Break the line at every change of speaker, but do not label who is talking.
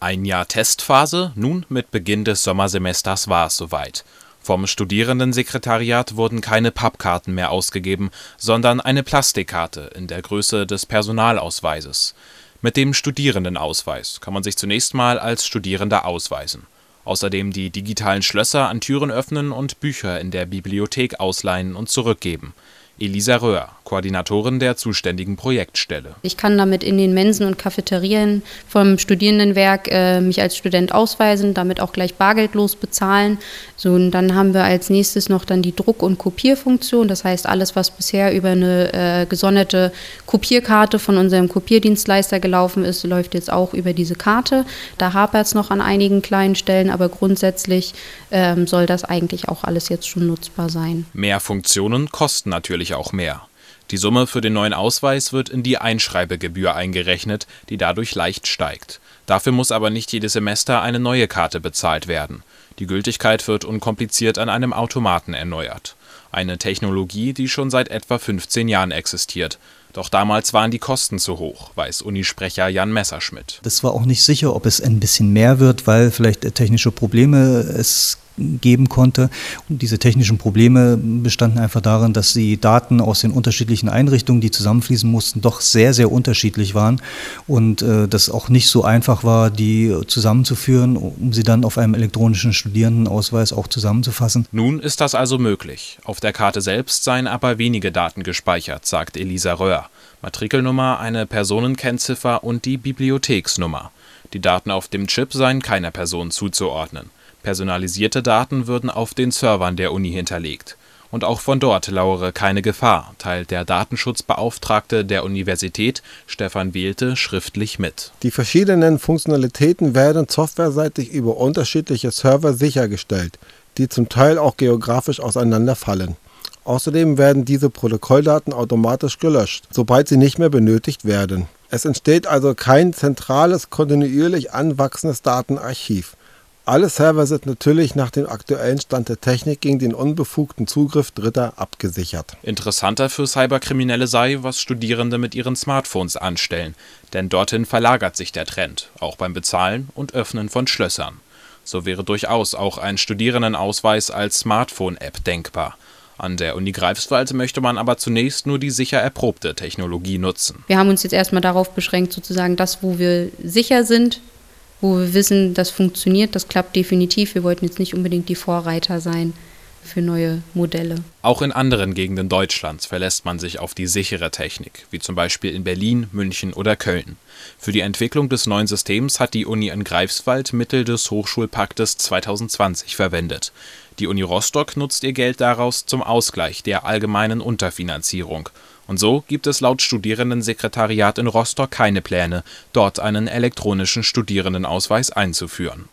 Ein Jahr Testphase, nun mit Beginn des Sommersemesters war es soweit. Vom Studierendensekretariat wurden keine Pappkarten mehr ausgegeben, sondern eine Plastikkarte in der Größe des Personalausweises. Mit dem Studierendenausweis kann man sich zunächst mal als Studierender ausweisen. Außerdem die digitalen Schlösser an Türen öffnen und Bücher in der Bibliothek ausleihen und zurückgeben. Elisa Röhr, Koordinatorin der zuständigen Projektstelle.
Ich kann damit in den Mensen und Cafeterien vom Studierendenwerk mich als Student ausweisen, damit auch gleich bargeldlos bezahlen. So, und dann haben wir als nächstes noch dann die Druck- und Kopierfunktion. Das heißt, alles, was bisher über eine gesonderte Kopierkarte von unserem Kopierdienstleister gelaufen ist, läuft jetzt auch über diese Karte. Da hapert es noch an einigen kleinen Stellen, aber grundsätzlich soll das eigentlich auch alles jetzt schon nutzbar sein.
Mehr Funktionen kosten natürlich auch mehr. Die Summe für den neuen Ausweis wird in die Einschreibegebühr eingerechnet, die dadurch leicht steigt. Dafür muss aber nicht jedes Semester eine neue Karte bezahlt werden. Die Gültigkeit wird unkompliziert an einem Automaten erneuert. Eine Technologie, die schon seit etwa 15 Jahren existiert. Doch damals waren die Kosten zu hoch, weiß Unisprecher Jan Messerschmidt.
Das war auch nicht sicher, ob es ein bisschen mehr wird, weil vielleicht technische Probleme es geben konnte. Und diese technischen Probleme bestanden einfach darin, dass die Daten aus den unterschiedlichen Einrichtungen, die zusammenfließen mussten, doch sehr, sehr unterschiedlich waren und das auch nicht so einfach war, die zusammenzuführen, um sie dann auf einem elektronischen Studierendenausweis auch zusammenzufassen.
Nun ist das also möglich. Auf der Karte selbst seien aber wenige Daten gespeichert, sagt Elisa Röhr. Matrikelnummer, eine Personenkennziffer und die Bibliotheksnummer. Die Daten auf dem Chip seien keiner Person zuzuordnen. Personalisierte Daten würden auf den Servern der Uni hinterlegt. Und auch von dort lauere keine Gefahr, teilt der Datenschutzbeauftragte der Universität, Stefan Wehlte, schriftlich mit.
Die verschiedenen Funktionalitäten werden softwareseitig über unterschiedliche Server sichergestellt, die zum Teil auch geografisch auseinanderfallen. Außerdem werden diese Protokolldaten automatisch gelöscht, sobald sie nicht mehr benötigt werden. Es entsteht also kein zentrales, kontinuierlich anwachsendes Datenarchiv. Alle Server sind natürlich nach dem aktuellen Stand der Technik gegen den unbefugten Zugriff Dritter abgesichert.
Interessanter für Cyberkriminelle sei, was Studierende mit ihren Smartphones anstellen, denn dorthin verlagert sich der Trend, auch beim Bezahlen und Öffnen von Schlössern. So wäre durchaus auch ein Studierendenausweis als Smartphone-App denkbar. An der Uni Greifswald möchte man aber zunächst nur die sicher erprobte Technologie nutzen.
Wir haben uns jetzt erstmal darauf beschränkt, sozusagen das, wo wir sicher sind, wo wir wissen, das funktioniert, das klappt definitiv. Wir wollten jetzt nicht unbedingt die Vorreiter sein für neue Modelle.
Auch in anderen Gegenden Deutschlands verlässt man sich auf die sichere Technik, wie zum Beispiel in Berlin, München oder Köln. Für die Entwicklung des neuen Systems hat die Uni in Greifswald Mittel des Hochschulpaktes 2020 verwendet. Die Uni Rostock nutzt ihr Geld daraus zum Ausgleich der allgemeinen Unterfinanzierung. Und so gibt es laut Studierendensekretariat in Rostock keine Pläne, dort einen elektronischen Studierendenausweis einzuführen.